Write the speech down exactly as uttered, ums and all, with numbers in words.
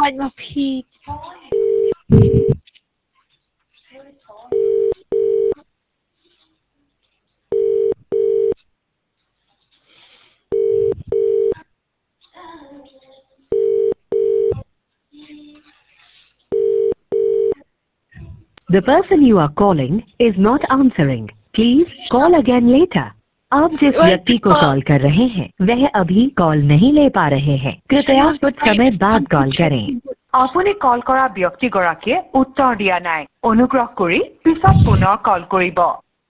Find my feet. The person you are calling is not answering. Please call again later. आप जिस व्यक्ति को call कर रहे हैं वह अभी कॉल नहीं ले पा रहे हैं। कृपया कुछ समय बाद कॉल करें। আপুনি কল কৰা ব্যক্তিগৰাকীয়ে উত্তৰ দিয়া নাই। অনুগ্ৰহ কৰি পিছত পুনৰ কল কৰিব।